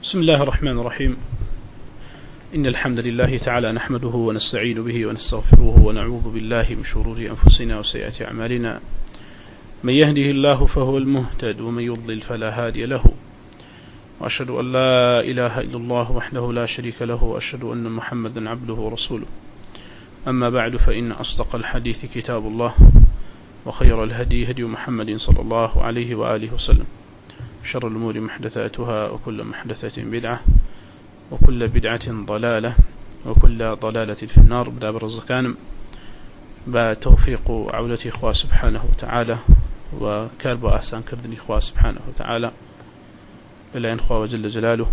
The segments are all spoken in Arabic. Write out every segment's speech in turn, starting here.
بسم الله الرحمن الرحيم. إن الحمد لله تعالى نحمده ونستعين به ونستغفره ونعوذ بالله من شرور أنفسنا وسيئات أعمالنا. من يهده الله فهو المهتد ومن يضلل فلا هادي له، وأشهد أن لا إله إلا الله وحده لا شريك له، وأشهد أن محمدا عبده ورسوله. أما بعد، فإن أصدق الحديث كتاب الله، وخير الهدي هدي محمد صلى الله عليه وآله وسلم، شر الأمور محدثاتها، وكل محدثة بدعة، وكل بدعة ضلالة، وكل ضلالة في النار. بلا برزكان بتوفيق عودتي إخوة سبحانه وتعالى، وكارب أحسان كردني إخوة سبحانه وتعالى إلا إن إخوة وجل جلاله.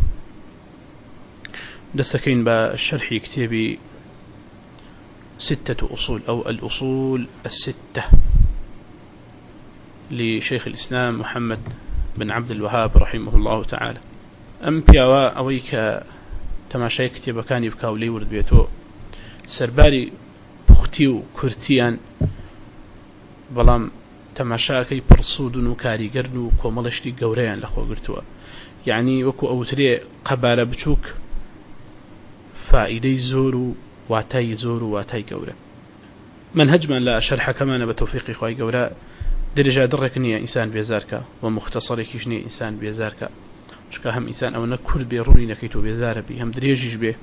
دستكين بشرح كتابي 6 أصول أو الأصول الستة لشيخ الإسلام محمد بن عبد الوهاب رحمه الله تعالى. أم بيوا أويك تماشای کتێبەکانی بکە و لێی ورد بێتەوە، سەرباری پوختی و کورتیان، بەڵام تەماشاکەی پڕسوودن و کاریگەرن و کۆمەڵشتی گەورەیان لە خۆگرتووە. یعنی وەکو ئەوترێ قەبارە بچووک فائیدەی زۆر و واتای زۆر و واتای گەورە. منهجمان لە شەرحەکەمانە بە تەوفیقی خوای گەورە دەرەجە دڕێک نییە ئینسان بێزارکە و مختصەرێکیش نییە ئینسان بێزارکە، چکە هەم ئینسان ئەوە نە کورد بێ ڕوونی نەکەیت و بێزارە بێ، هەم درێژیش بێ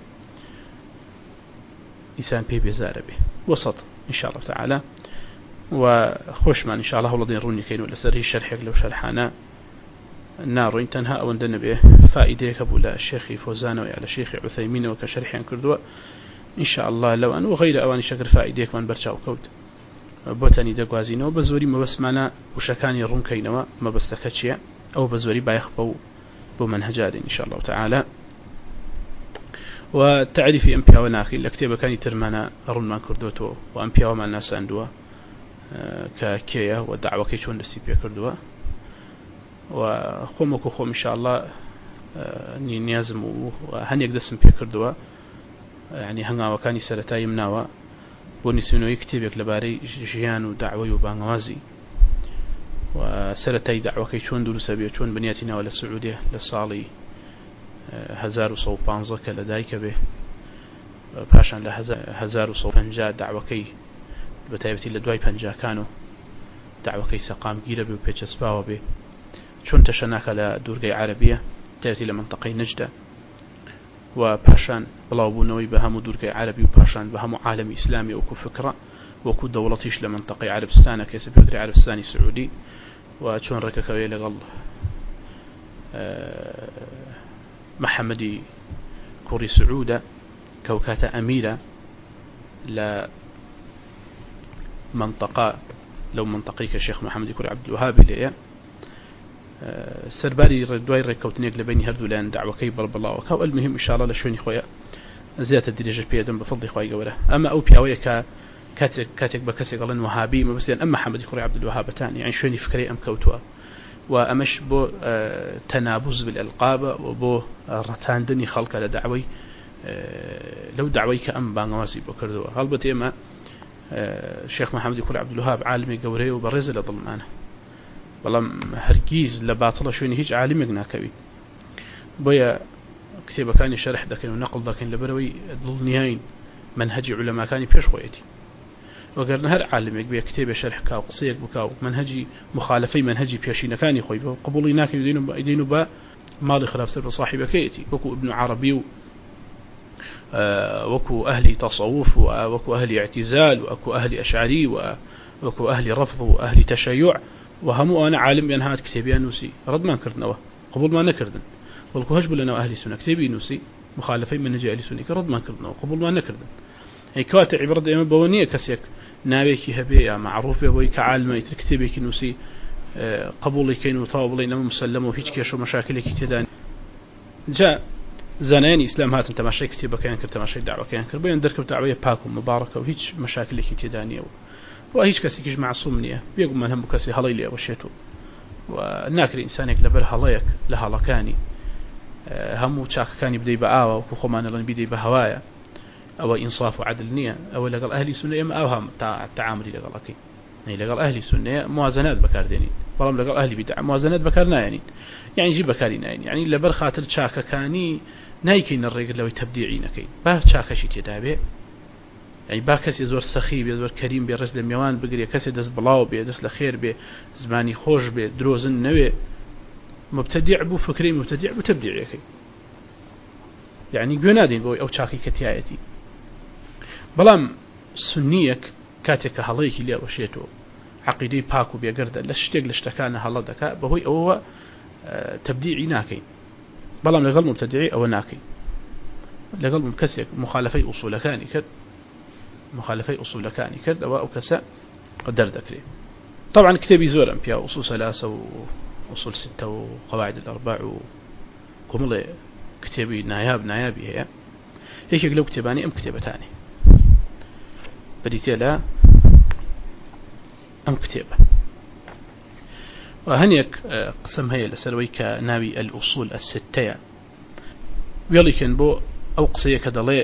ئینسان پێی بێزارە بێ، وسط ئینشاءالله تعالی. و خۆشمان ئینشاءالله هەوڵەدەین ڕوونیکەین و لەسەر هیچ شەرحێک لەو شەرحانە ناڕۆین، تەنها ئەوەندە نەبێ فائیدەیەکە بوو لە شێخی فۆزانەوە یا لە شێخی عوثەیمینەوە کە شەرحیان کردووە، ئینشاءالله لەوان و غەیرە ئەوانی شەکر فائیدەیەکمان بەرچاو کەوت بۆتەنی دەگوازینەوە. بە زۆری مەبەستمانە وشەکانی ڕوونکەینەوە، مەبەستەکە چییە، ئەو بە زۆری بایەخ بە و بۆ منهجادين إن شاء الله تعالى. وتعريف أمبيا وناخي لكتابة كان ترمانا رمان كردوتو وأمبيا وما الناس عندوا ككيا ودعوة كيشون للسيبيا كردوا، وخومك وخوم إن شاء الله نيازم وهن يقدس أمبيا كردوا، يعني هنغا وكاني سرتاي مناوا بونيسونو يكتبك لباري جيان ودعوة وبانغوازي، وسرتاي دعوة كيشون دروسا بيه چون بنياتنا ولا سعودية لصالي 1115 کە لەدایکە بێ، پاشان لە 1150 دعوەکەی بەتایبەتی لە دوای 50کان و دعوەکەی سەقامگیرە بێ و پێچەسپاوە بێ، چۆن تەشەناکە لە دوورگەی عەرەبیە تایبەتی لە منطقەی نەجدە، و پاشان بڵاوبوونەوەی بە هەموو دوورگەی عەرەبی و پاشان بە هەموو عالەمی ئیسلامی وەکو فکرە وەکو دەوڵەتیش لە منطقەی عەرەبستانە کە سەپێوتری عەرەبستانی سعودی، و چۆن ڕێکەکەوێ لەگەڵ محەممەدی کوڕی سعودە کەوکاتە ئەمیرە لە منطقە لەو منطقەی کە شێخ محەممەدی کوڕی عەبدولوهابی لێیە، سەرباری دوای ڕێککەوتنێک لە بینی هەردوو لایەن دعوەکەی بەڵبڵاوەکە و المهم ئینشاءالله لە شوێنی خۆیە زیاتر درێژە پێدەم بەفەڵڵی خوای گەورە. ئەمە ئەو پیاوەیە کە کاتێک بە کەسێک گەڵێن وهابی مەبەستیان ئەم محەممەدی کوڕی عەبدولوهابەتان، یعنی شوێنی فکرەی ئەم کەوتووە، و ئەمەش بۆ تەنابوز بالئەلقابە و بۆ ڕەتاندنی خەڵکە لە دعوەی لەو دعوەی کە ئەم بانگەوازی بۆ کردووە. هەڵبەت ئێمە شێخ محەممەدی کوڕی عەبدولوهاب عالمی گەورەیە و بەڕێزە لە دڵمانە، بەڵام هەرگیز لە باتڵە شوێنی هیچ عالمێک ناکەوی، بۆیە کتێبەکانی شەرح دەکەین و نەقڵ دەکەین لەبەرەوەی دڵنیاین منهەجی عولەماکانی پێش خۆیەتی، وەگەرنە هەر عالمێک بێ کتێبە شەرح بکا و قسەیەک بکا و منهەجی مخالفەی منهەجی پێشینەکانی خۆی بۆ قبوڵی ناکەوی دەین و بە ماڵی خراپسەر بە صاحبەکەیەتی، وەکو ابن عربی و وەکو ئەهلی تەصەوف و وەکو ئەهلی اعتزال و وەکو ئەهلی ئەشعری و وەکو ئەهلی ڕەفض و ئەهلی تەشەیوع، و هەموو ئەوانە عالمیان هات کتێبیان نووسی ڕەتمان کردنەوە قبوڵمان نەکردن، بەڵکو هەش بوو لەناو ئەهلی سونە کتێبی نووسی مخالفەی منهەجی ئەهلی سونی کە ڕەتمان کردنەوە قبوڵمان نەکردن. ئەی کەواتە عیبرەت ئێمە بەوە نییە کەسێک ناوێکی هەبێ یا معروف بێ بۆی کە عالمە ئیتر کتێبێکی نووسی قبوڵی کەین و تاوا بڵێن ئەمە مسلەمە و هیچ کێشە و مەشاکلێکی تێدا. جا زانایانی ئیسلام هاتن تەماشای کتێبەکەیان کرد، تەماشای داوەکەیان کرد، بۆیان دەرکەوت داوای پاک و مبارەکە و هیچ مەشاکلێکی تێدا نییە و هیچ کەسێکیش معسووم نییە، بێگومان هەموو کەسی هەڵەی لێ وەشێت و ناکرێت ئینسانێک لەبەر هەڵەیەک لە هەڵەکانی هەموو چاکەکانی بدەی بە ئاوە وەکو خۆمانەڵێن بیدەی بە هەوایە، ئەوە ئینصاف و عەدل نییە. ئەوە لەگەڵ ئەهلی سونە ئێمە ئەوها تەعاملی لەگەڵەکەی، لەگەڵ ئەهلی سونە موازنات بەکاردێنین، بەڵام لەگەڵ ئەهلی بیدع موازنەت بەکار نایێنین يعني جی بەکاری ناین يعني لەبەر خاتر چاکەکانی نایکەین ڕێگە لەوەی تەبدیعی نەکەین با چاکەشی تێدا بێ يعني با کەسی زۆر سەخی بێ زۆر کەریم بێ ڕێز لە میوان بگرێ کەسێ دەست بڵاو بێ دەست لە خێر بێ زمانی خۆش بێ درۆزن نەوێ مبتدع بوو فکری مبتدع بوو تەبدیعیەکەی يعني گوێ نادین بۆی ئەو چاکی کەتیایەتی بەڵام سنیەک کاتێک کە هەڵەیەکی لێ وەشێتەوە عقیدەی پاک و بێگەردە لە شتێک لە شتەکانە هەڵە دەکات بەهۆی ئەوە تەبدیعی ناکەین بەڵام لەگەڵ مبتدعی ئەوە ناکەین لەگەڵ کەسێک مخالفەی ئوسوولەکانی کرد ئەوە ئەو کەسە دەردەکرێت طبعا كتابي زور أمبياء أصول ثلاثة وأصول ستة وقواعد الأربع وكمل كتابي نايابي هي هيك لو كتاباني أم كتابتاني بديتي لا أم كتابة وهنيك قسم هي لسلويك ناوي الأصول الستة ويلي كان بو أو قصية كدلي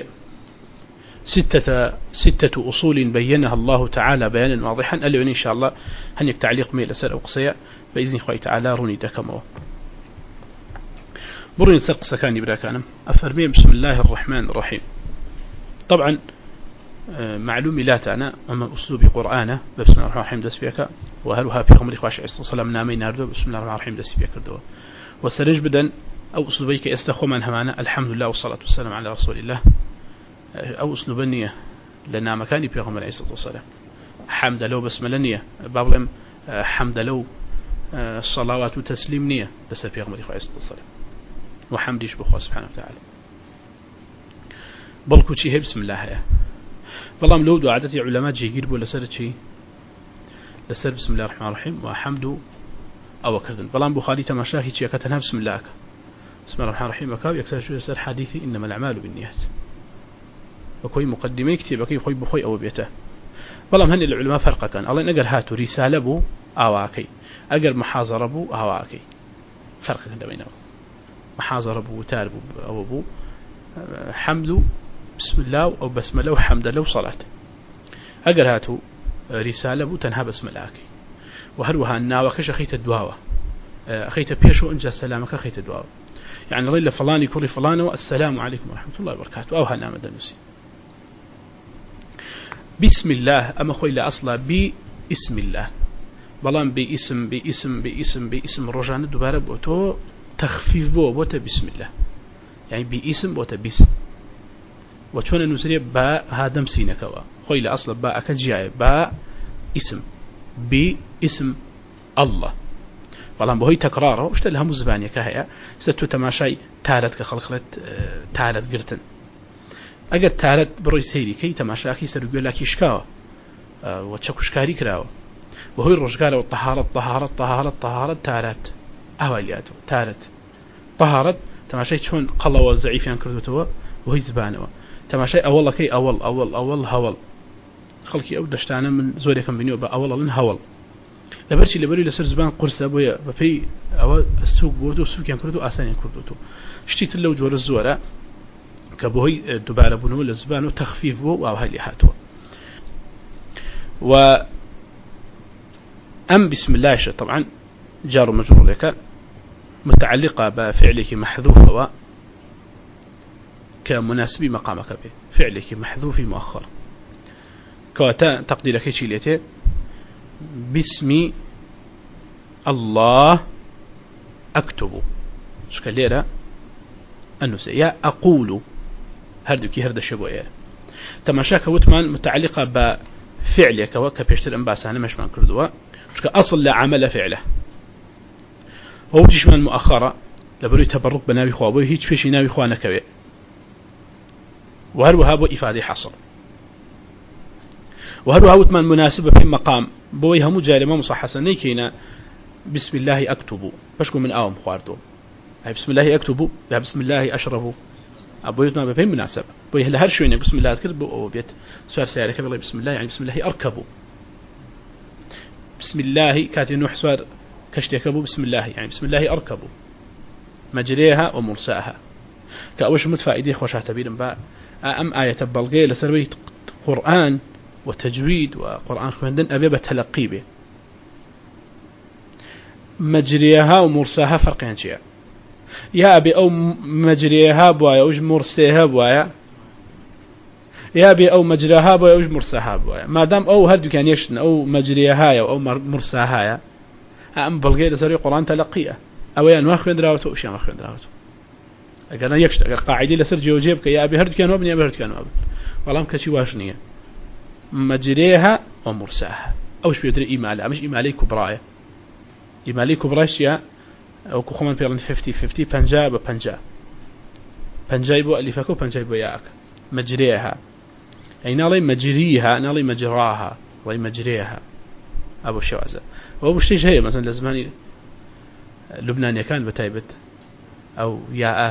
ستة أصول بينها الله تعالى بيانا واضحا قال إن شاء الله هنيك تعليق ميل أسأل أو قصية بإذن خوي تعالى روني دكمو بروني سرق سكاني براكانم أفرمي بسم الله الرحمن الرحيم طبعا معلومي لا تعنى أما أسلوب قرآنه بسم الله الرحمن الرحيم دس بيك وهلها في غمر إخواشي عيسى صلى الله عليه وسلم بسم الله الرحمن الرحيم دس بيك دو وسرج بدن أو أسلوبيك يستخو من همانا الحمد لله والصلاة والسلام على رسول الله أو أسلوب النية لنا مكاني في غمر عيسى والسلام حمد لو بسم الله نية بابلم حمد لو صلوات وتسليم نية بس في غمر إخواشي عيسى والسلام وحمديش بخوا سبحانه وتعالى بلكو شيء بسم الله يا بلام لو دو عادتي علماء جيجير بو لسر شيء لسر بسم الله الرحمن الرحيم وحمد أو كردن بلام بخاري تماشاهي شيء كتنها بسم الله بسم الله الرحمن الرحيم وكاو يكسر شو يسر حديثي إنما الأعمال بالنيات وكوي مقدمي كتير بكي خوي بخوي أو بيته بلام هني العلماء فرق كان الله نقر هاتو رسالة بو أواكي أقر محاضرة بو أواكي فرق كان بينهم محاضرة بو تارب أو بو حمد بسم الله أو بسم الله وحمد الله وصلاة أقر هاتو رسالة بو تنها بسم الله وهروها الناوكش أخيت الدواوة أخيت بيشو إنجا سلامك أخيت الدواوة يعني ظل فلان يكون فلان والسلام عليكم ورحمة الله وبركاته أو هنام الدنسي بسم الله أما خوي لا أصلا باسم الله بلان باسم رجعنا دوباره بوتو تخفيف بوتا بسم الله يعني باسم بوتا باسم وشون النسرية با هادم سينكوا خوي لا أصلا با أكجيا با اسم باسم الله بلان بهي تكراره وش تلها مزبانية كهيا ستو تماشاي تالت كخلقلت تالت قرتن أجر تالت بروي سيري كي تماشاكي سرقوا لك يشكاوا وتشكوشكاري كراوا وهو الرجال والطهارة تالت أهوالياتو تالت طهارت تماشاي شون قلوا الزعيفين كردوتوا وهي زبانوا تماشاي أول كي أول هول خلقي أو دشتانا من زوري كم بنيو بأول لن هول لبرشي لبري لسر زبان قرصة بويا بفي أو السوق بوتو السوق ينكردو آسان ينكردوتو شتيت اللو جور الزورة كبوهي دبالة بنو للزبان وتخفيف بو أو هاي لحاتو أم بسم الله طبعا جار مجرور لك متعلقة بفعلك محذوف كمناسب مقامك به فعلك محذوف مؤخر كواتا تقديرك شيلته باسم الله أكتب شكليرا النساء يا أقول هردوكي هرد الشبوية تماشاك وتمان متعلقة بفعلك وكبيشتر انباسانا مش من كردوا شك أصل لعمل فعله هو تشمل مؤخرة لبرو تبرك بناوي خوابه هيك فيش ناوي خوانك به وهروها بو إفادة حصر وهروها وتمان مناسبة في مقام بويها مجالمة مصحصة نيكينا بسم الله أكتب بشكو من آوم خواردو بسم الله أكتب بسم الله أشرب أبو يتنا بفهم مناسبة بويه لهر شوينة بسم الله أذكر بو بيت سؤال سيارك بالله بسم الله يعني بسم الله أركب بسم الله كاتي نوح سؤال كشتيكبو بسم الله يعني بسم الله أركب مجريها ومرساها كأوش متفائدي خوشها تبير با أم آية بلغي لسروي قرآن وتجويد وقرآن خوندن أبي بتلقي به مجريها ومرساها فرقين شيء يا أبي أو مجريها بوايا وج مرسيها بوايا يا أبي أو مجريها بوايا وج مرساها بوايا ما دام أو هردو كان يشتن أو مجريها أو مرساها أم بلغي لسري قرآن تلقيه أو يعني ما أخوين دراوته وشيء ما أخوين دراوته أنا يكشت أجر قاعدي لسر جوجيبك يا أبي هرد كان وابن يا أبي هرد كان وابن والله مكشي واشنية مجريها ومرساها أوش بيدري إيمالها مش إيمالي كبرايا إيمالي كبرايا أو كخمان بيرن 50-50 بنجا يبو اللي فكو بنجا يبو ياك مجريها أي نالي مجريها نالي مجراها والله مجريها أبو الشوازة وأبو الشيء هي مثلا لزماني لبنان كان بتايبت أو يا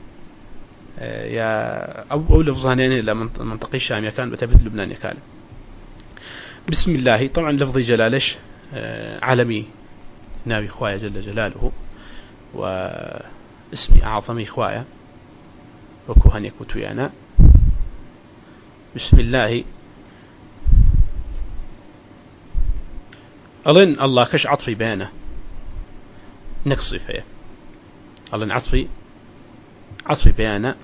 أو لفظانين إلى منطقة الشام كان بتايبت لبنان كان بسم الله طبعا لفظي جلالش عالمي ناوي خوايا جل جلاله واسمي أعظمي خوايا وكوهن يكوتويانا بسم الله أظن الله كش عطفي بيانه نقصي فيه أظن عطفي بيانه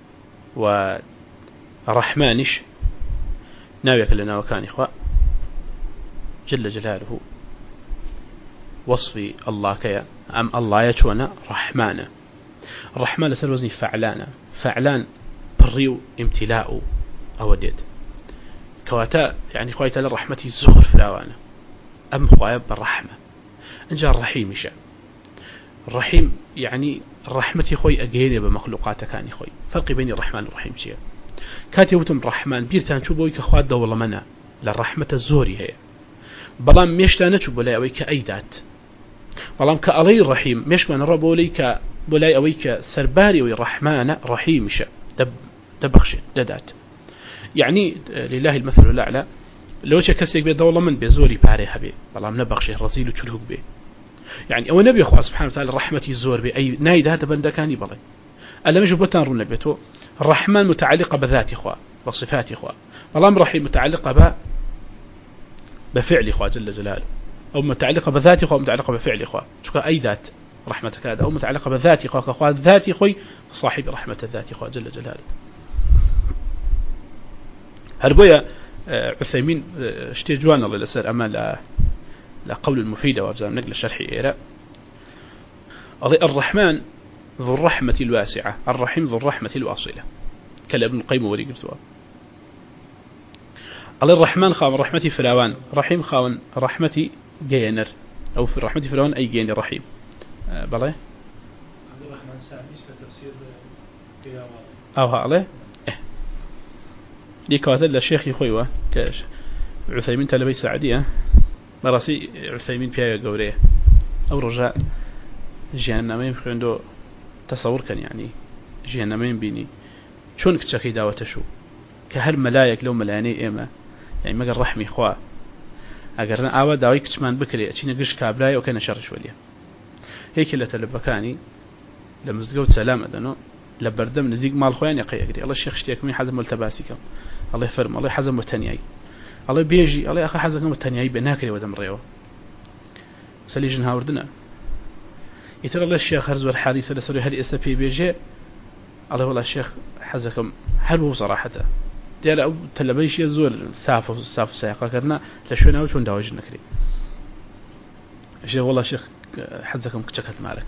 ورحمانش ناويك لنا وكان إخوة جل جلاله وصفي الله كيا أم الله يشونا رحمانا الرحمن لسر وزني فعلان بريو امتلاء أوديت كواتا يعني خوايتا للرحمة زور فلاوانا أم خوايا بالرحمة انجا الرحيم شاء الرحيم يعني الرحمة خوي أجيني بمخلوقات كان خوي فرق بين الرحمن والرحيم شيء كاتبتم الرحمن بيرتان شو بوي كخوات دولة منا للرحمة الزوري هي بلام ميشتانا شو بولاي أويك أيدات بلام كألي الرحيم ميش من رب بوليك بولاي أويك سرباري والرحمن رحيم شاء دبخش ددات يعني لله المثل الأعلى لو شكسيك بيد دولة من بزوري باري حبي بلام نبخش رزيل وشلوك بي يعني أو نبي أخو سبحانه وتعالى الرحمة الزور بأي نايد هذا بندا كان يبلي ألا مش بتان رون نبيته الرحمن متعلقة بذات إخوة بصفات إخوة والله رحيم متعلقة بفعل إخوة جل جلاله أو متعلقة بذات إخوة متعلقة بفعل إخوة شو أي ذات رحمتك هذا أو متعلقة بذات إخوة كأخوة ذات إخوي صاحب رحمة الذات إخوة جل جلاله هربويا عثيمين اشتي جوانا الله لسر أمان لقول المفيدة وأبزان نقل الشرحي إيراء الرحمن ذو الرحمة الواسعة الرحيم ذو الرحمة الواصلة كلا ابن القيم ولي قلتوا الرحمن خاون رحمتي فلاوان رحيم خاون رحمتي جينر أو في رحمتي فلاوان أي جينر رحيم بلى الرحمن ساميس كتفسير أو هذا دي كاتل الشيخ يخويوه كاش عثيمين تلبي سعدية مراسي عثيمين فيها قوريه أو رجاء جهنمين عنده تصور كان يعني جهنمين بيني شون كتشكي داوته شو كهل ملايك لو ملاني إما يعني ما قال رحمي إخوة أقرنا أوا داوي كتمان بكري أشينا قش كابلاي وكان شر شوية هيك اللي تلبكاني لما زقوت سلام أدنو لبردم نزيق مال خوان يقي أقري الله الشيخ اشتيك من حزم ملتباسكم الله يفرم الله حزم متنياي الله بيجي الله أخي حزم متنياي بناكري ودم ريوه سليجن هاوردنا يترى الله الشيخ هرز والحارثة لسري هل إسابي بيجي الله والله الشيخ حزكم حلو صراحة ديال أو تلبيش يزور سافو سايقة كرنا لشونا وشون داوجنا كري الشيخ والله الشيخ حزكم كتشكت مالك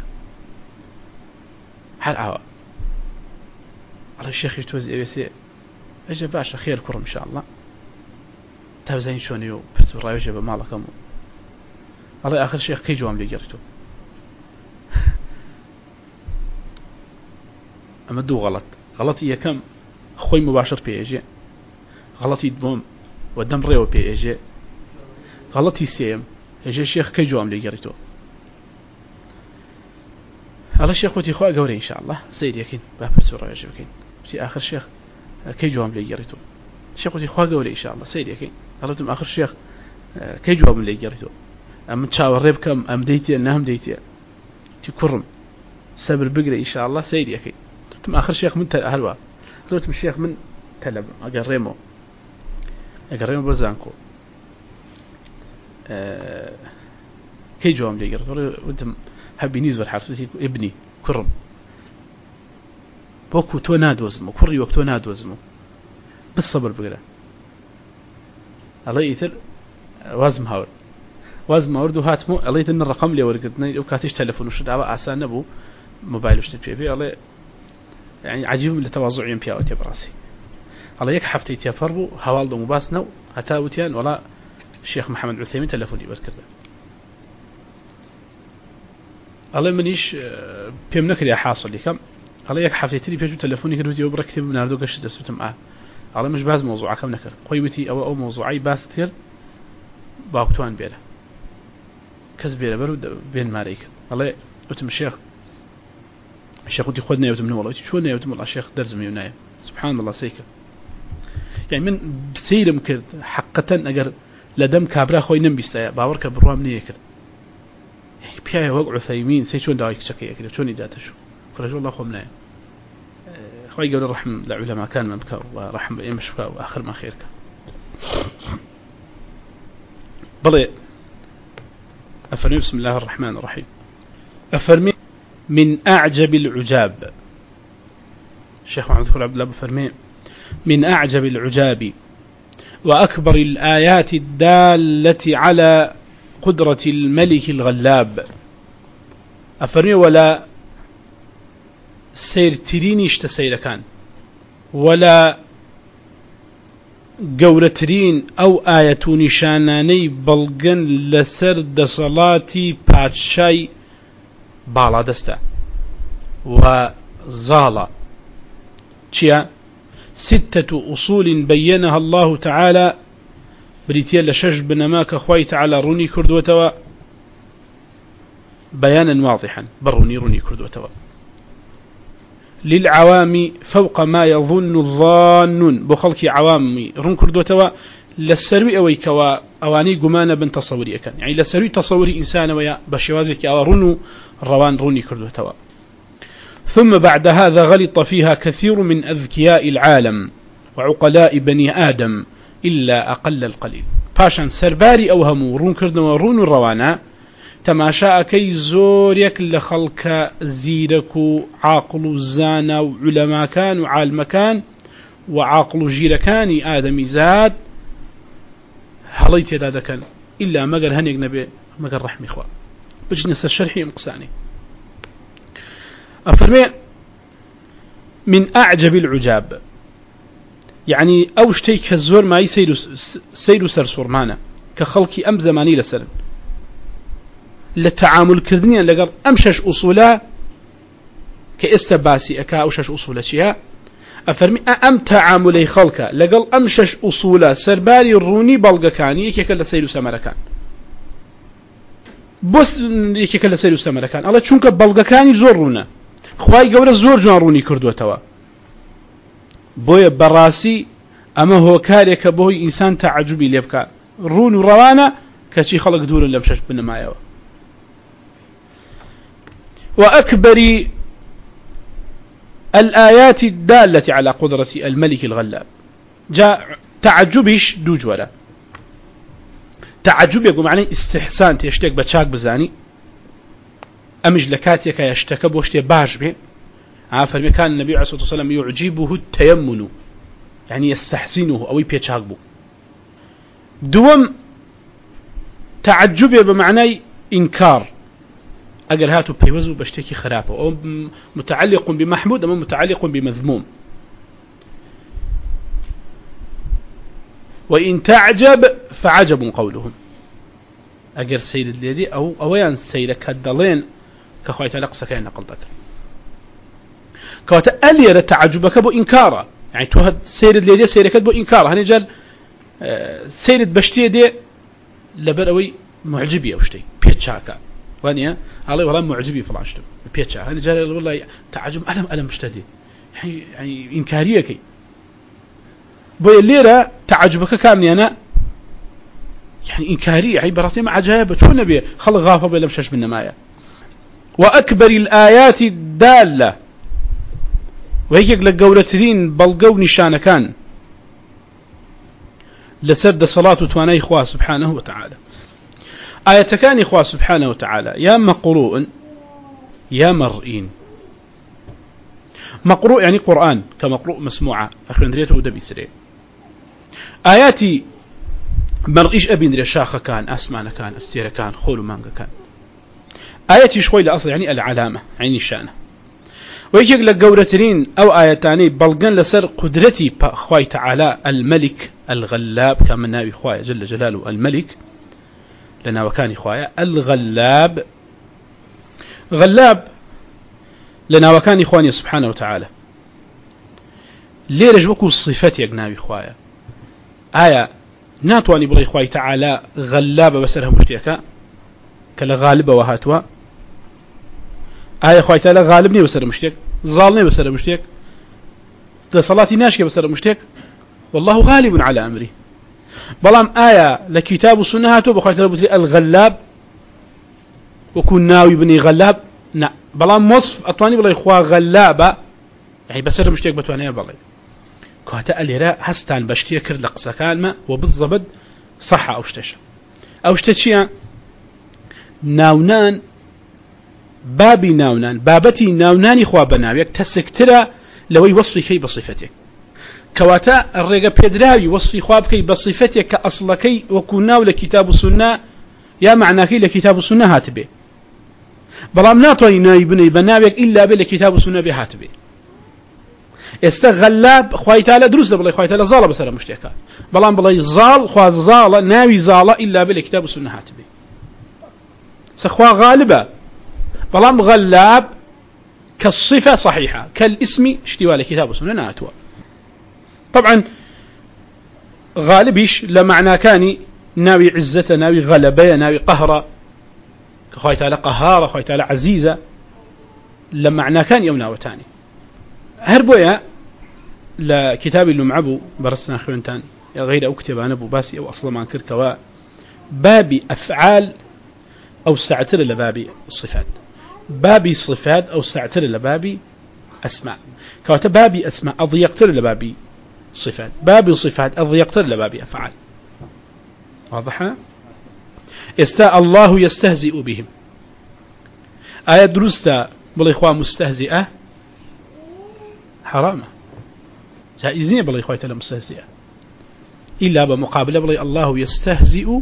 حال عوا الله الشيخ يتوزي بيسي اجا باشا خير كرم إن شاء الله تاوزين شونيو بس رايجا بمالكم الله آخر شيخ كي جوام لي جرتو أما دو غلطي كم خوي مباشر بيجي غلطي دبوم ودم ريو بيجي غلطي سيم يجي الشيخ كي جوام لي جرتو على الشيخ وتي خوي قوري إن شاء الله سيد يكين بابر سورة يجيبكين في آخر شيخ كي جوام لي جرتو الشيخ وتي خوي قوري إن شاء الله سيد يكين غلطتم آخر شيخ كي جوام لي جرتو أم تشاور ريبكم أم ديتي أنهم ديتي تكرم سبر بقري إن شاء الله سيد يكين تم آخر شيخ من هلوا قلت الشيخ من تلب أقريمو بزانكو كي جوام لي قرت ودم هبي نيزبر حرفتي ابني كرم بوكو تو نادوزمو كوري وقتو نادوزمو بالصبر بقرا الله يتر وازم هاورد وهاتمو الله يتن الرقم اللي ورقتني وكاتيش تلفون وشد عبا آسان نبو موبايل وشتت فيه الله يعني عجيب من التواضع ينبيا وتي براسي الله يك حفتي تيفربو هوالدو مباسنو هتاوتيان ولا الشيخ محمد عثيمين تلفوني بذكر الله منيش بيم نكري حاصل لي كم الله يك حفتي تري بيجو تلفوني كدوتي وبركتب من هذا قش دسبت معاه الله مش باز موضوع كم نكر قويتي او موضوعي باس كثير باوقتوان بيره كسبيره برود بين ماريك الله وتم الشيخ ودي خدنا يوتم والله شو نه يوتم الله الشيخ درز ميوناي سبحان الله سيكا يعني من بسيرم كرد حقا اگر لدم كابرا خوي نم بيستا باورك بروام نيه كرد يعني بيا وقع ثيمين سي شلون دايك شكيه كده شلون جاتشو فرجوا الله خمنا خوي قبل الرحم العلماء كان مبكى ورحم يمشكى واخر ما خيرك بلي افرمي بسم الله الرحمن الرحيم افرمي من أعجب العجاب الشيخ محمد عبد الله بفرمي من أعجب العجاب وأكبر الآيات الدالة على قدرة الملك الغلاب أفرمي ولا سير ترينيش تسير كان ولا قولترين أو آية نشاناني بلغن لسرد صلاتي باتشاي بالا دستا وزالا تشيا 6 أصول بينها الله تعالى بريتيا لشج بنماك خوي تعالى روني كردوتوا بيانا واضحا بروني كردوتوا للعوام فوق ما يظن الظانون بخلق عوامي رون كردوتوا للسروي أويكوا أواني قمانا بن تصوري كان يعني للسروي تصوري إنسان ويا بشوازك أو رونو روان روني كردوتوا ثم بعد هذا غلط فيها كثير من أذكياء العالم وعقلاء بني آدم إلا أقل القليل باشان سرباري أوهمو رون كردوا رون الروانا تماشاء كي زوريك لخلق زيرك عاقل زانا وعلماء كان وعالم كان وعاقل جيركان آدمي زاد حليت هذا كان إلا مقر هنيق نبي مقر رحمي إخوة بجنس الشرحي مقصاني أفرمي من أعجب العجاب يعني أوشتي كالزور ما سير سرسور معنا كخلقي أم زماني لسرن للتعامل كردنيا لقر أمشش أصولا كاستباسي أكا أوشش أصولا شيها أفرمي أم تعاملي خلقا لقل أمشش أصولا سرباري الروني بلغا كاني يكيكال سير سمركان بس يكيكال سير سمركان الله چونك بلغا كاني زور رونا خواهي قورا زور جوان روني كردو توا بويا براسي أما هو كاريك بوي إنسان تعجبي ليبكا رون روانا كشي خلق دور لمشش بنمايا وأكبر الآيات الدالة على قدرة الملك الغلاب جاء تعجبش دوجولا تعجب يقول معنى استحسان تيشتك بتشاك بزاني أمج لكاتيك يشتكب وشتي باش به عافر كان النبي عليه الصلاة والسلام يعجبه التيمن يعني يستحسنه أو يبيتشاك بو دوم تعجب بمعنى إنكار أجل هاتو بيوزو بشتكي خرابه أو متعلق بمحمود أو متعلق بمذموم وإن تعجب فعجب قولهم أجر سيد الذي أو أويان سيدك هالدلين كخوي تلقصك يعني قلتك كوات ألير تعجبك بو إنكارا يعني توهد سيد الذي سيدك بو إنكارا هني جال سيد بشتي دي لبروي معجبي أو شتي بيتشاكا وانيا علي والله معجبي فلان شتو بيتشا هني جال والله تعجب ألم مشتدي يعني إنكارية كي بوي الليرة تعجبك كامني أنا يعني إنكارية يعني براسي ما عجائب شو النبي خلق غافة بلا مشاش من نمايا وأكبر الآيات الدالة وهيك لقولتين بلقو نشان كان لسرد صلاة تواني إخوة سبحانه وتعالى آياتكان إخوة سبحانه وتعالى يا مقروء يا مرئين. مقروء يعني قرآن كمقروء مسموعة أخي أندريته ودبي سريع. آياتي مرئيش أبي ندري شاخة كان أسمان كان استيرة كان خول مانجا كان. آياتي شوي لأصل يعني العلامة عيني الشانة ويجيك لقورترين أو آياتاني بلغن لسر قدرتي خواي تعالى الملك الغلاب كما ناوي خواي جل جلاله الملك لنا وكان خواي الغلاب غلاب لنا وكان إخواني سبحانه وتعالى ليه رجوكوا الصفات يقناوي خوايا آية ناتواني بلي خواي تعالى غلابة بسرها مشتيكا كلا غالبة وهاتوا آية خواي تعالى غالبني بسر مشتيك ظالني بسر مشتيك صلاتي ناشكة بسر مشتيك والله غالب على أمري. بلام آية لكتاب السنة هاتوا بخواي تعالى الغلاب وكون ناوي بني غلاب نا بلام وصف أطواني بلي خوا غلابة يعني بسر مشتيك بتواني بلي كهتا اليرا هستان بشتيه كرد لقسكان ما وبالضبط صح أو اشتشى أو اشتشيا ناونان بابي ناونان بابتي ناوناني خوا بناويك تسكترا لوي وصفي كي بصفتك كواتا الرقا بيدراوي وصفي خوابكي بصفتك كأصلكي وكوناو لكتاب السنة يا معناكي لكتاب السنة هاتبه بلام ناطوي نايبني بناويك إلا بلكتاب السنة بهاتبه استغلاب خواي تعالى دروس بلاي خواي تعالى زال بسر مشتكى بلان بلاي زال خوا زال ناوي زال إلا بالكتاب والسنة هاتبي سخوا غالبة بلان غلاب كالصفة صحيحة كالاسم اشتوى لكتاب والسنة ناتوا. طبعا غالبيش لمعنى كاني ناوي عزة ناوي غلبة ناوي قهرة خواي تعالى قهارة خواي تعالى عزيزة لمعنى كان يوم ناوتاني هربويا لكتاب اللي معبو برسنا خوينتان غير أو كتاب أنا باسي أو أصلا ما كركوا بابي أفعال أو ساعتر لبابي الصفات بابي صفات أو ساعتر لبابي أسماء كوات بابي أسماء أضيقتر لبابي صفات بابي صفات أضيقتر لبابي أفعال واضحة استاء الله يستهزئ بهم آية دروستا بالإخوة مستهزئة حرامة جائزين بلي إخوة تعالى مستهزئة إلا بمقابلة بلي الله يستهزئ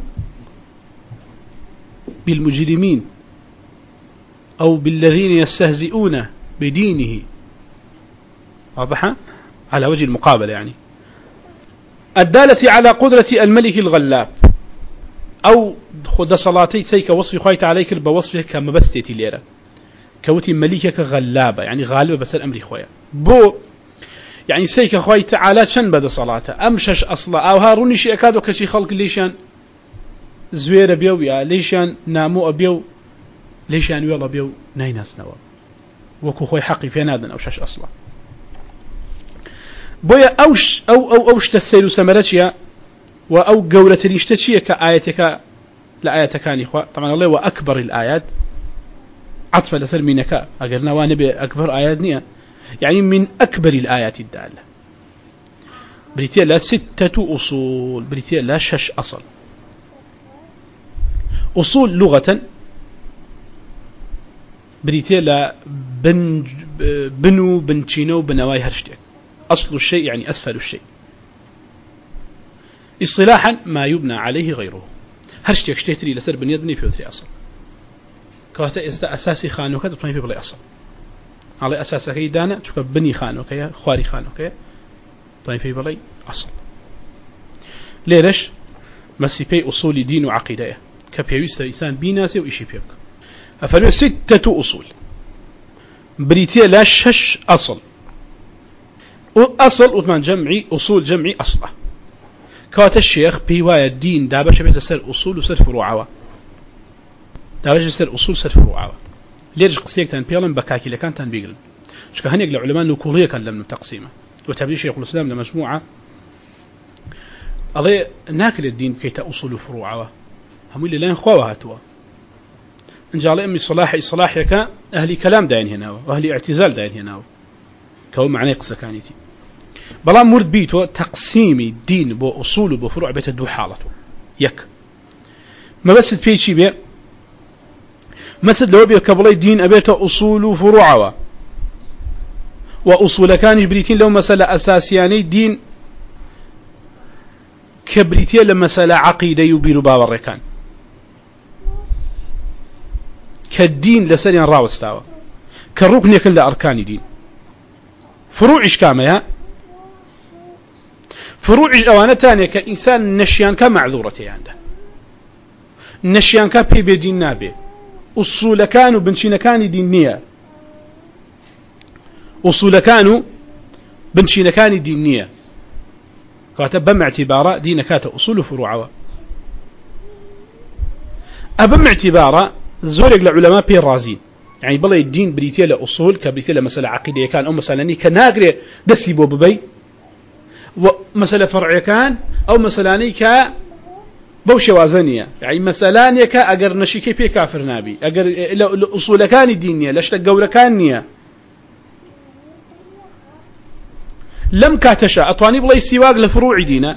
بالمجرمين أو بالذين يستهزئون بدينه واضحة على وجه المقابلة يعني الدالة على قدرة الملك الغلاب أو خد صلاتي سيك وصف إخوة تعالى بوصفه كما بستيتي ليرة كوتي ملكك غلابة يعني غالبة بس الأمر إخوة بو يعني سيك أخوي تعالى شن بدا صلاته أمشش أصلا أو هاروني شيء أكادو كشي خلق ليشان زوير بيو يا ليشان نامو بيو ليشان ويلا بيو نايناس نوا وكو خوي حقي في نادن أو شش أصلا بويا أوش تسيلو سمرتشيا وأو قولة ليشتشيا كآيتك لآياتكان إخوة طبعا الله وأكبر الآيات عطف لسلمينك أقرنا وانبي أكبر آيات نية يعني من أكبر الآيات الدالة بريتيا لا 6 أصول بريتيا لا 6 أصل أصول لغة بريتيا لا بنو بنشينو بنواي هرشتك أصل الشيء يعني أسفل الشيء اصطلاحا ما يبنى عليه غيره هرشتك اشتهتري لسر بنياد بني في أصل كواتا أساسي خانوكا تطمئن في بلاي أصل على أساس كيدانا تشوف بني خانوكا خواري خانوكا طيب في بلاي أصل ليش مسي في أصول دين وعقيدة كبيوست إنسان بيناسي وإشي بيك أفلو 6 أصول بريتيا لا 6 أصل أصل أثمان جمعي أصول جمعي أصله كوات الشيخ بيوايا الدين دابا شبه تسر أصول وسر فروعوا دابا تسر أصول سر فروعوا ليرج قصيك تان بيلن بكاكي لكان تان بيقلن شكا هنيق العلماء نكولية كان لم تقسيمه وتبدي شيخ الإسلام لمجموعة الله ناكل الدين كيتا أصول وفروعه هم اللي لا ينخواه هاتوا إن جاء الله أمي صلاحك أهلي كلام داين هنا وأهلي اعتزال داين هنا كهو معنى قصة كانتي بلا مرد بيتو تقسيم الدين بأصول وبفروع بيت الدو حالته يك ما بس في شيء بيه مثل لو بيه كبلي دين أبيته أصول وفروع وأصول كان بريتين لو مسألة أساسياني دين كبريتين لمسألة عقيدة يبير باور كان كالدين لسريان راوستاوى كالركن يكن لأركان دين فروعش كاميها فروعش أوانا تانية كإنسان نشيان كمعذورته عنده نشيان كبي بدين نابي أصول كانوا بنشين كان دينية أصول كانوا بنشين كان دينية كاتب بم اعتباره دين كات أصول فروعه أبم اعتباره زورق لعلماء بيرازين يعني بلا الدين بريتيا لأصول كبريتيا لمسألة عقيدة كان أو مسألة ني كناقري دسيبو ببي ومسألة فرعية كان أو مسألة ني بوشة وازنية يعني مسألة ني أجر نشيكي بي كافر نابي أجر أصول كان الدينية لشتق قول كان نية لم كاتشا أطواني بلا السواق لفروع دينا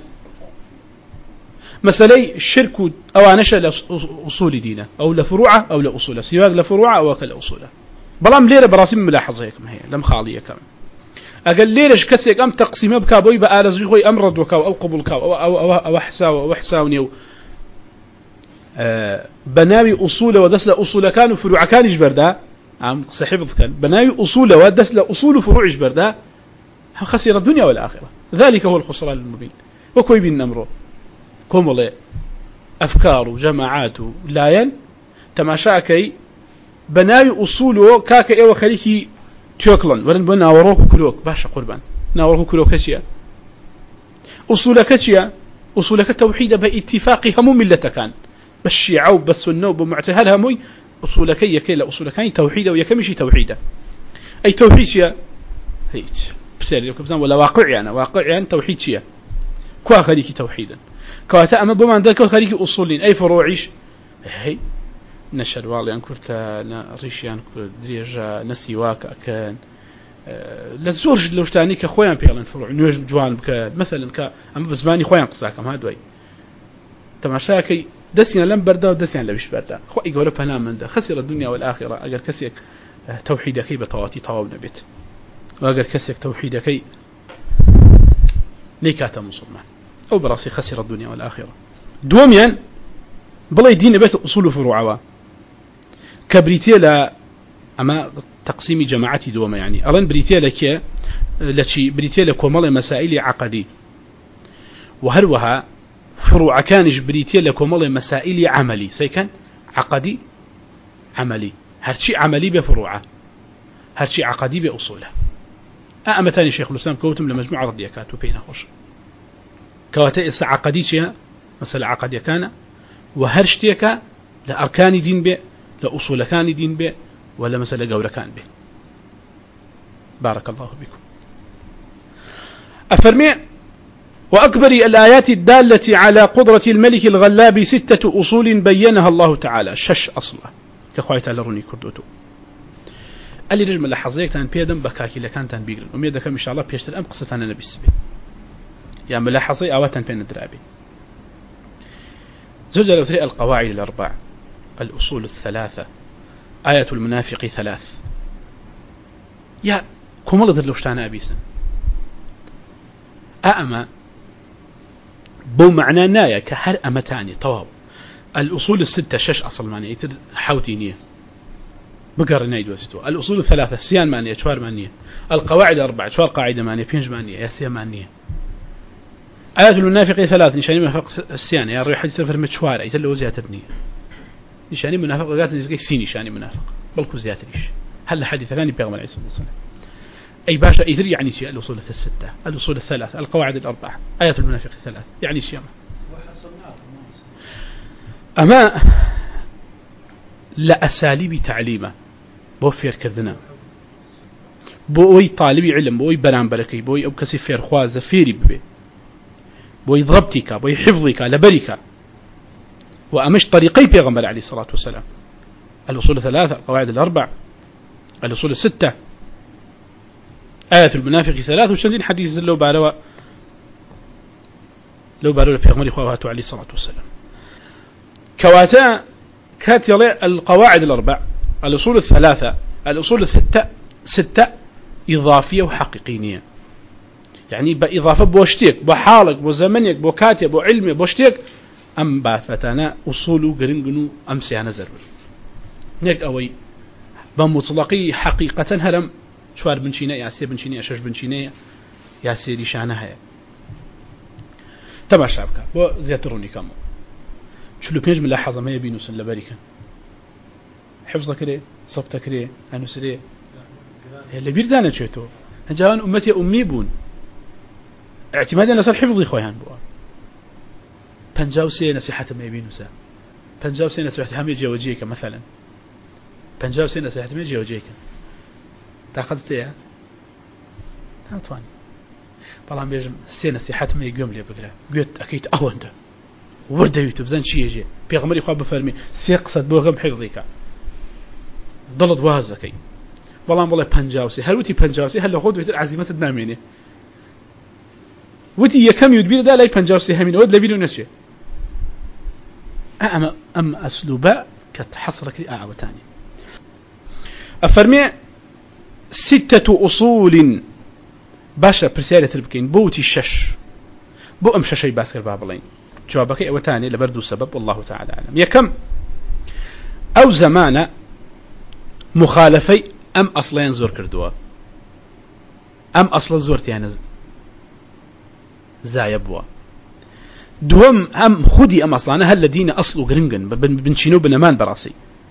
مسألة الشرك أو نشأ لأصول دينا أو لفروعه أو لأصوله سواق لفروعه أو كالأصوله بلام ليرة براسم ملاحظة كم هي لم خالية كم أقل ليرش كسيك أم تقسيم بكا بوي بآل زوي أمرد وكاو أو قبل كاو أو حساو أو حساوني بناوي أصوله ودسل أصول كان وفروع كان يجبردا عم صحيح كان بناوي أصوله ودسل أصول وفروع يجبردا خسر الدنيا والآخرة ذلك هو الخسران المبين وكوي بين أمره كم والله أفكار وجماعات لاين تماشاكي بناوي أصوله كاك إيوه خليكي تيوكلن ولن بنا وروك كلوك باشا قربان ناوروك كلوك كشيا أصولك كشيا أصولك التوحيد باتفاق هم ملة كان بالشيعة وبالسنة وبمعتهل هموي أصولك يكيل أصولك توحيد ويكمشي توحيدا أي توحيد شيا هيك بسير يوكبزان ولا واقعي أنا واقعي أنا توحيد شيا كوا خليكي توحيدا كواتا أما بما ذلك خليكي أصولين أي فروعيش هي نشر والي أن كرت ريشيان كرت دريجة نسيواك كان لزورج لو شتاني كخويا بيعلن فروع نيوج جوان مثلا أما بزماني خويا قصاكم هادوي تماشاكي دسنا لم بردا ودسنا لبش بردا خوي يقول فنام من ده خسر الدنيا والآخرة أجر كسيك توحيدك بطواتي طاوب نبت وأجر كسيك توحيدك نيكاتا مسلمان أو براسي خسر الدنيا والآخرة دوميا بلا يدين بيت أصول فروعه كبريتيا لا أما تقسيم جماعتي دوما يعني ألان بريتيا لك لشي بريتيا لكمال مسائل عقدي وهروها فروع كانش بريتيا لكمال مسائل عملي سيكن عقدي عملي هرشي عملي بفروعه هرشي عقدي بأصوله أما تاني شيخ الإسلام كوتم لمجموعة رديكات وبين خوش كواتا إسا عقدي شيء مسألة عقدية كان وهرشتيك لأركان دين به لأصول كان دين به ولا مسألة قول كان به بارك الله بكم أفرمي وأكبر الآيات الدالة على قدرة الملك الغلاب 6 أصول بينها الله تعالى شش أصلا كخوي تعالى روني كردوتو اللي رجم اللحظيك تان بيدم بكاكي لكان تان بيقرن وميدكم إن شاء الله بيشتر أم قصة أنا نبي السبي يعني ملاحظي أواتن بين الدرابي زوجة الأثرياء القواعد 4 الأصول 3 آية المنافق 3 يا كمال ذر لوشتانا أبيسن أأما بو معنى نايا كهر أمتاني طواب الأصول 6 شش أصل مانية يتر حوتينية بقر نايد وستو الأصول 3 سيان مانية شوار مانية القواعد 4 شوار قاعدة مانية بينج مانية يا سيان مانية آية المنافق 3 نشاني منافق السيان يا روي حديث فرمت شوار أي تلو زيادة ابنية نشاني منافق قالت نزقي سيني نشاني منافق بلكو زيادة ليش هل حديث ثاني بيغمر عليه الصلاة والسلام أي باشا يدري يعني شيء الأصول 6 الأصول 3 القواعد 4 آية المنافق 3 يعني شيء أما لا أساليب تعليمه بوفير كردنا بوي طالبي علم بوي بنام بلكي بوي أو كسفير خوازة فيري ببي بوي ضربتك بوي حفظك لبرك وأمش طريقي بيغمر عليه الصلاة والسلام الأصول 3 القواعد 4 الأصول 6 آية المنافق 3 وشندين حديث لو باروا بيغمر خواتو عليه الصلاة والسلام كواتا كات يلي القواعد الأربع الأصول الثلاثة الأصول ستة إضافية وحقيقية يعني بإضافة بوشتيك بحالك بزمنك بكاتب بعلمي بوشتيك أم بافتنا أصول قرنقنو أمسي أنا زربر نيك أوي بمطلقي حقيقة هرم شوار بنشينة ياسير بنشينة أشش بنشينة ياسير شانها تماشى بك بو زيادة روني كامو شلو بينج من لاحظة ما يبينو سن لباريكا حفظك ليه صبتك ليه أنوس ليه اللي بيردانا شيتو هجان أمتي أمي بون اعتمادا نصل حفظي خويان بوا بنجاو سي نصيحة ما يبينو سا بنجاو سي نصيحة هم يجي وجيك مثلا بنجاو سي نصيحة ما يجي وجيك تاخذت اياها ناتواني بلان بيجم سي نصيحة ما يقوم لي بقرا قلت أكيد أونده ورد يوتيوب زين شي يجي بيغمري خواب بفرمي سي قصد بوغم حفظيك ضلت وازكي والله بنجاوسي هل وتي بنجاوسي هل خود وتي عزيمة النامينه وتي يكم يدبير دا لا بنجاوسي همين ود لبينو نشي أم أسلوبا كتحصرك لي أعوتاني أفرمي 6 أصول باشا برسالة البكين بوتي الشش بو أم ششي باسكر بابلين جوابك أوتاني لبردو سبب والله تعالى أعلم يكم أو زمان مخالفي أم أصلين زور كردوا أم أصل زورتي يعني زايبوا دوم أم خدي أم أصلانا هل لدينا أصل قرنقن بنشينو بنمان براسي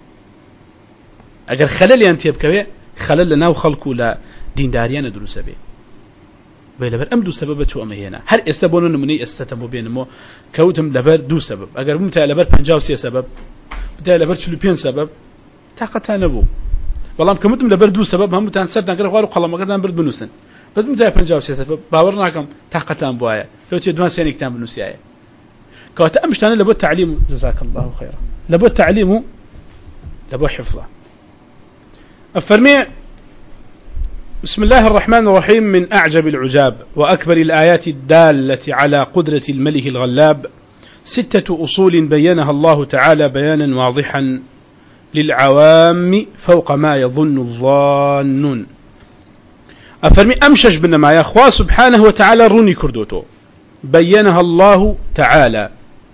أجر خلل ينتي بكوي خلل لنا وخلقوا لا دين داريان دروس به بيلا بر أم دو سبب شو أمهينا هل استبونون مني استتمو بين مو كوتم لبر دو سبب أجر ممتع لبر بنجاوسية سبب بتاع لبر شلوبين سبب طاقتها نبو والله كمتم لبر دو سبب هم متان سردان كده قالوا قلما قدام برد بنوسن بس متى بنجاوسية سبب باورناكم طاقتها بوايا لو تدوان سيني كتاب بنوسيا كوات أمشتان لبو التعليم جزاك الله خيرا لبو التعليم لبو حفظه أفرمي بسم الله الرحمن الرحيم من أعجب العجاب وأكبر الآيات الدالة على قدرة الملك الغلاب 6 أصول بينها الله تعالى بيانا واضحا للعوام فوق ما يظن الظانون أفرمي أمشش بنما يا أخوة سبحانه وتعالى روني كردوتو بينها الله تعالى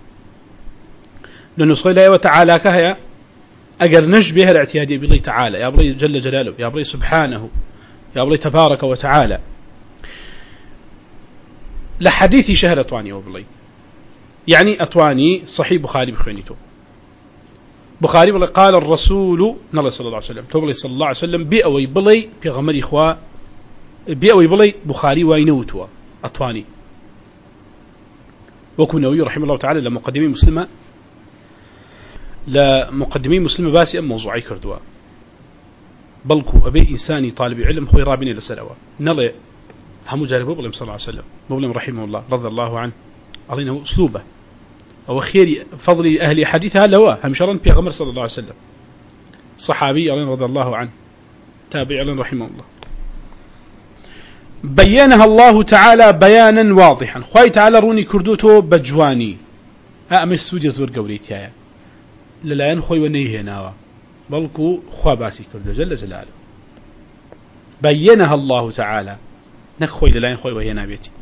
لنصغي الله وتعالى كهيا أجر نشبه الاعتيادي بالله تعالى يا بلي جل جلاله يا بلي سبحانه يا بلي تبارك وتعالى لحديثي شهر أطواني وبلي يعني أطواني صحيح بخاري بخوانيته بخاري بلي قال الرسول نبي صلى الله عليه وسلم تبلي صلى الله عليه وسلم بأوي بلي في غمر إخوة بأوي بلي بخاري وينوتوا أطواني وكنوي رحمه الله تعالى لمقدمي مسلمة لمقدمي مسلمة باسي أم موضوعي كردوا بلكو أبي إنساني طالب علم خوي رابيني لسلوى نلي هم جاربوا بلهم صلى الله عليه وسلم بلهم رحمه الله رضي الله عنه علينا أسلوبه أو خير فضل أهل حديثها لوا هم شرن في غمر صلى الله عليه وسلم صحابي علينا رضي الله عنه تابع علينا رحمه الله بينها الله تعالى بيانا واضحا خوي تعالى روني كردوتو بجواني أمي السود يزور قوليتيا لا ينخوي ونيهنا بلكو خواباسي كردو جل جلاله بينها الله تعالى نخوي لا ينخوي وهنا بيتي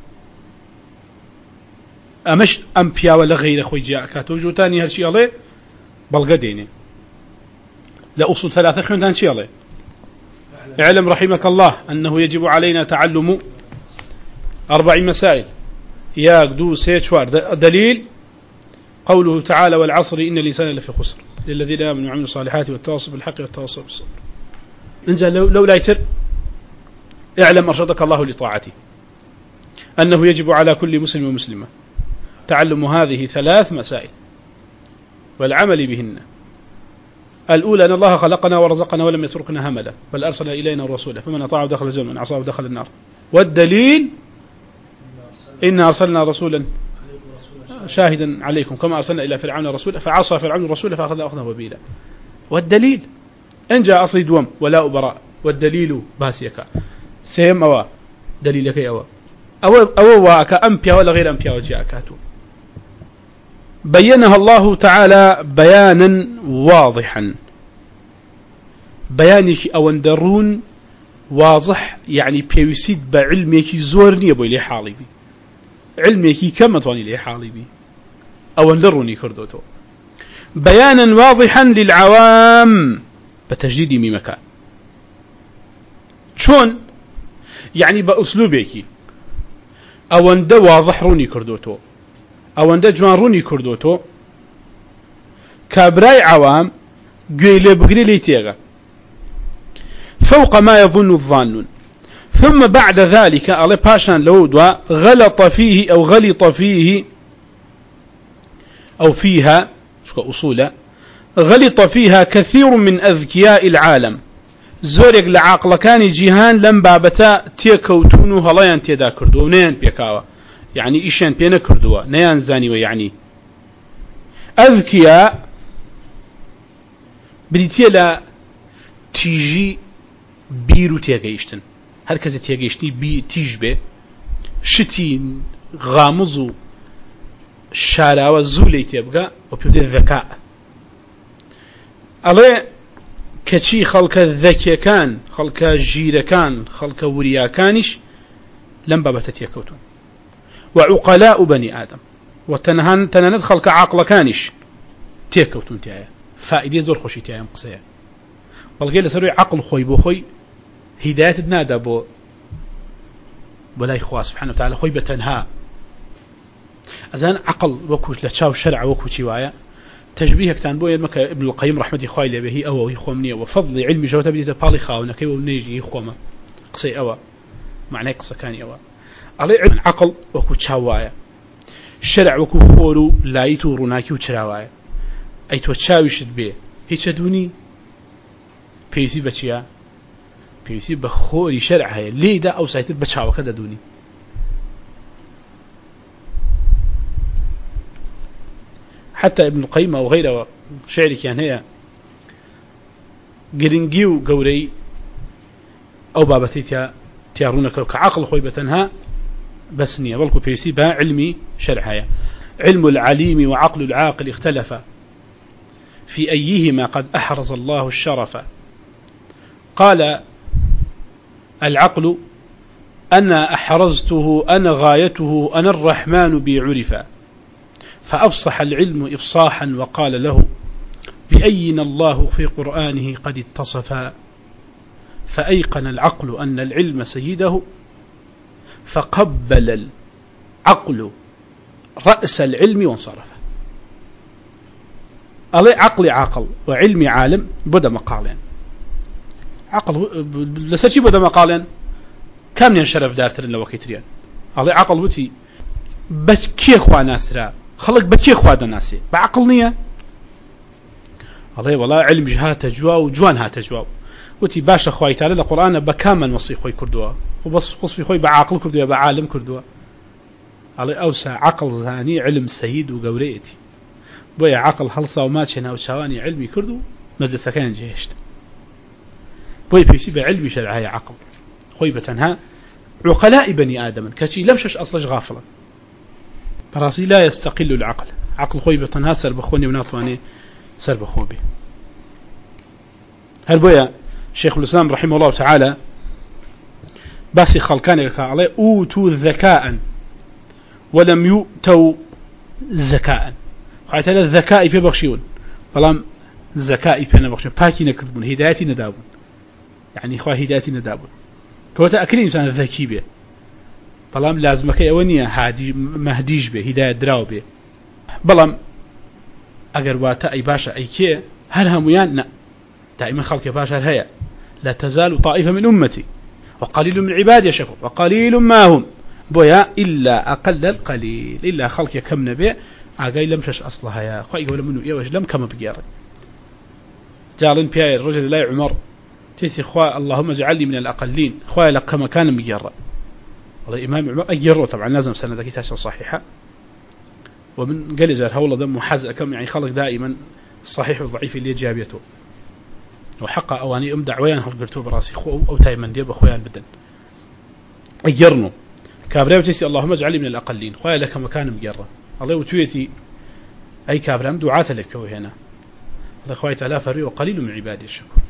أمش أمبيا ولا غير خوي جاء كاتو جوتاني هالشي الله بلقديني لا أصل 3 خيوندان شي الله اعلم رحمك الله أنه يجب علينا تعلم 4 مسائل يا قدو سيتشوار دليل قوله تعالى والعصر إن الإنسان لفي خسر للذين آمنوا وعملوا الصالحات والتواصوا بالحق والتواصوا بالصبر ننجا لو لا يتر اعلم أرشدك الله لطاعته أنه يجب على كل مسلم ومسلمة تعلم هذه 3 مسائل والعمل بهن الأولى أن الله خلقنا ورزقنا ولم يتركنا هملا بل أرسل إلينا الرسول فمن أطاعه دخل الجنة ومن عصاه دخل النار والدليل إنا أرسلنا رسولا شاهدا عليكم كما أرسلنا إلى فرعون رسولا فعصى فرعون الرسول فأخذ أخذه وبيلا والدليل إن جاء أصلي دوم ولا أبراء والدليل باسيك سيم أوا دليلك أوا أو واك أمبيا ولا غير أمبيا وجاءكاتو بينها الله تعالى بيانا واضحا بيانك أو اندرون واضح يعني بيوسيد بعلمك زورني أبو إلي حالي بي علمك كما تواني إلي حالي بي أو اندروني كردوتو بيانا واضحا للعوام بتجديد مكان شون يعني بأسلوبك أو اند واضح روني كردوتو أو اند جوان روني كردوتو كابراي عوام قيل بقري ليتيغا فوق ما يظن الظانون ثم بعد ذلك على باشان لودوا غلط فيه أو غلط فيه أو فيها شو أصوله غلط فيها كثير من أذكياء العالم زورك لعاقل كان جيهان لم بابتا تيكوتونو هلايان تيدا كردو نيان بيكاوا يعني إيشان بينا كردوا نيان زاني ويعني أذكياء بديتي لا تيجي بيرو تيجيشتن هركز تيجيشتني بي تيجبه شتي غامزو شاراوة زولي تيبقى وبيبدأ الذكاء عليه كشي خلق الذكي كان خلق جير كان خلق وريا كانش لم بابتت يكوتون وعقلاء بني آدم وتنهن خلق عقل كانش تيكوتون تيايا فائدة زور خوشي تيايا مقصية والغير لسروي عقل خوي بو خوي هداية نادا بو ولا إخوة سبحانه وتعالى خوي بتنها أذن عقل وكو لتشاو شرع وكو تشوايا تشبيه كان بو يمك ابن القيم رحمة خوي به أو يخومني وفضل علم جوته بديت بالي خاونا كي ونيجي يخوما قصي أوا معناه قصة كان أوا على علم عقل وكو تشوايا شرع وكو خورو لايتو روناكي وتشراوايا أي توتشاويش به هيك دوني بيسي بتشيا بيسي بخوري شرع هاي ليه ده أو سايتت بتشاوا كذا دوني حتى ابن القيم أو غيره شعري كان هي قرنجيو قوري أو بابتي تيارونك كعقل خوي بتنها بس نية بلكو بيسي با علمي شرعها علم العليم وعقل العاقل اختلفا في أيهما قد أحرز الله الشرف قال العقل أنا أحرزته أنا غايته أنا الرحمن بي عرفا فأفصح العلم إفصاحا وقال له بأين الله في قرآنه قد اتصفا فأيقن العقل أن العلم سيده فقبل العقل رأس العلم وانصرف عقلي عاقل وعلمي عالم بدا مقالين عقل لساتي بدا مقالين كم ينشرف دارتر لو كيتريان الله عقل وتي بس كي اخوا ناسرا خلق بكي اخوا ناسي بعقل نيه الله والله علم جهات جوا وجوان هات جوا وتي باشا خوي تعالى القرآن بكامل وصي خوي كردوا وبس خصفي خوي بعقل كردوا بعالم كردوا الله أوسع عقل زاني علم سيد وقوريتي بويا عقل هلصا وماتشنا وشواني علمي كردو مجلس كان جيشت بويا بيسي بعلمي شرعي عقل خوي بتنها عقلاء بني آدم كشي لمشش أصلش غافلا براسي لا يستقل العقل عقل خوي بتنها سر بخوني وناطواني سر بخوبي هل بويا شيخ الإسلام رحمه الله تعالى باسي خلقان لك عليه أوتوا ذكاء ولم يؤتوا زكاء خاطر الذكاء في بخشيون فلام الذكاء في نبخشون باكي نكذبون هدايتي ندابون يعني إخوة هدايتي ندابون كوتا أكل إنسان ذكي به فلام لازمك أونية هادي مهديج به هداية دراو به بلام أجر واتا أي باشا أي كي هل هميان نا دائما خلق باشا هيا لا تزال طائفة من أمتي وقليل من عبادي شكو وقليل ما هم بويا إلا أقل القليل إلا خلق كم نبي أقاي لمشش أصلها يا أخوة يقول منه إيوش لم كما بقياري جالين بياي الرجل لا عمر تيسي أخوة اللهم اجعلني من الأقلين أخوة لك كما كان بقياري والله إمام عمر أجره طبعا لازم سنة ذكي تاشا صحيحة ومن قال جار هولا دم محازق كم يعني خلق دائما الصحيح والضعيف اللي جابيته وحقا أواني دعويان هل قلتوا براسي خو أو تايمن ديب أخويان بدن أجرنه كابريو تيسي اللهم اجعلني من الأقلين خويا لك مكان مجرة الله وتويتي أي كافرام دعاة لك هنا الأخوة تعالى فري وقليل من عبادي الشكور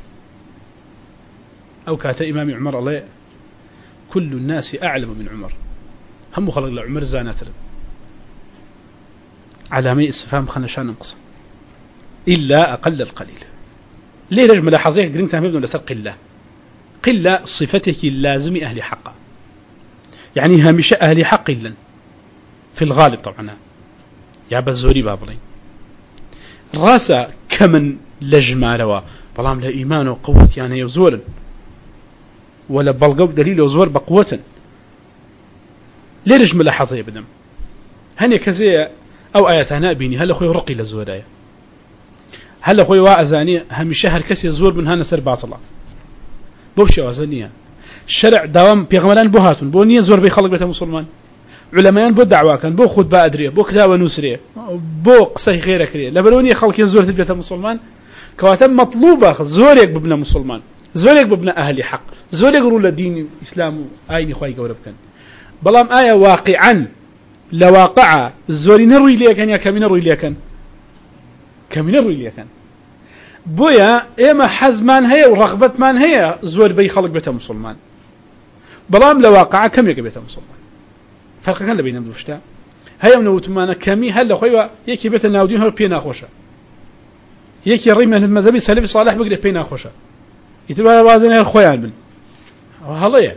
أو كات إمام عمر الله كل الناس أعلم من عمر هم خلق لعمر زانات علامي استفهام خنشان نقص إلا أقل القليل ليه رجم لاحظيك قرنت هم يبدو لسر قلة صفتك اللازم أهل حق يعني هامش أهل حق إلا في الغالب طبعا يا بزوري بابلين راسا كمن لجمالوا بلام له إيمان وقوة يعني يزور ولا بلغو دليل يزور بقوة ليه رجم لاحظيه بدم هني كزي أو آيات هنا بيني هل أخوي رقي لزورايا هل أخوي وأزاني هم شهر كسي يزور من هنا سر باطلا بوشي وأزانيها الشرع دوام بيغمران بوهاتون بونية زور بيخلق بيت مسلمان علماء بو دعوة كان بو خود بأدريه بو كتابة نسريه بو قصي غيرك ريه لبروني خلق يزور بيت مسلمان كواتم مطلوبة زوريك ببنا مسلمان زوريك ببنا أهل حق زوريك رول الدين إسلام آيني خواهي قورب كان بلام آية واقعا لواقع الزوري نروي ليه كان يا كمين نروي ليه كان كمين نروي ليه كان بويا إما حزمان هي ورغبة من هي زور بي خلق بيت مسلمان بلام لواقع كم يك بيت مسلمان فرق كان بينهم دوشتا هي من وتمانا كمي هل خويا يكي بيت الناودين هو بينا خوشا يكي ريمه المذهبي سلف صالح بقدر بينا خوشا يتبع بعضنا الخويا بن هلا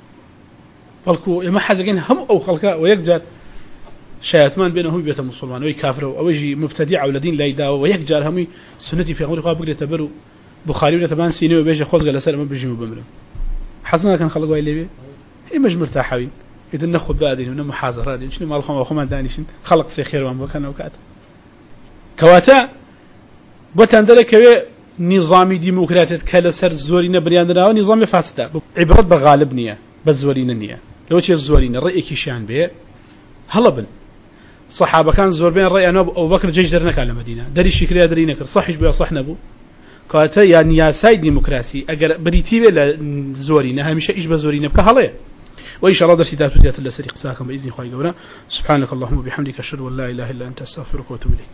فالكو إما حزقين هم أو خلقه ويكجر شياطمان بينهم بيت مسلمان ويكافر أو يجي مبتدع ولدين لا يداو ويكجر همي سنتي في غمر بقدر تبرو بخاري ولا تبان سيني وبيجي خوز قال سلام بيجي مبملهم حسنا كان خلقوا اللي بي هي مش مرتاحين إذا ناخذ بعدين ونم محاضرات شنو مال خما دانيشين خلق سي خير وان بكنا وكات كواتا بوتاندرك نظامي ديمقراطي كلا سر زورينا برياندنا ونظام فاسد عبرة بغالب نية بزورينا نية لو شيء الزورينا الرأي كيشان به هلبن صحابة كان زور بين الرأي أنا أبو بكر جيش درناك على المدينة دري شكري دري نكر صحيح بيا صح نبو كواتا يعني يا سايد ديمقراطي أجر بريتي ولا زورينا هميشه إيش بزورينا بكهالية وإن شاء الله درسي تاتو الله سريق ساكم بإذن خواهي قولا سبحانك اللهم وبحمدك أشهد أن لا إله إلا أنت أستغفرك وأتوب إليك